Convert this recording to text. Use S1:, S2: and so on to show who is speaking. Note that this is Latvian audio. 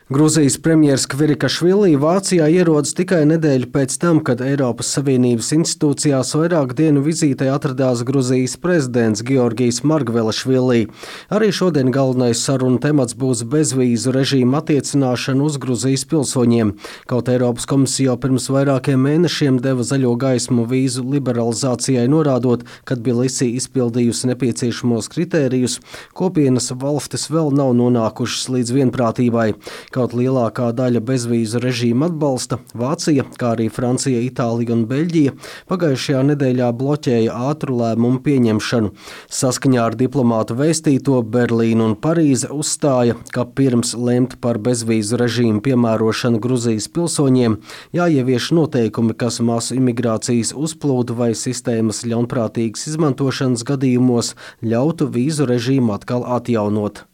S1: Gruzijas premjers Kvirikašvili Vācijā ierodas tikai nedēļu pēc tam, kad Eiropas Savienības institūcijās vairāk dienu vizītē atradās Gruzijas prezidents Georgijs Margvelašvili. Arī šodien galvenais sarunu temats būs bezvīzu režīma attiecināšana uz Gruzijas pilsoņiem. Kaut Eiropas komisija jau pirms vairākiem mēnešiem deva zaļo gaismu vīzu liberalizācijai, norādot, kad Tbilisī izpildījusi nepieciešamos kritērijus, kopienas valstis vēl nav nonākušas līdz vienprātībai. Kaut lielākā daļa bezvīzu režīma atbalsta, Vācija, kā arī Francija, Itālija un Beļģija pagājušajā nedēļā bloķēja ātru lēmumu pieņemšanu. Saskaņā ar diplomātu vēstīto Berlīna un Parīze uzstāja, ka pirms lemt par bezvīzu režīmu piemērošanu Gruzijas pilsoņiem jāievieš noteikumi, kas masu imigrācijas uzplūdu vai sistēmas ļaunprātīgas izmantošanas gadījumos ļautu vīzu režīmu atkal atjaunot.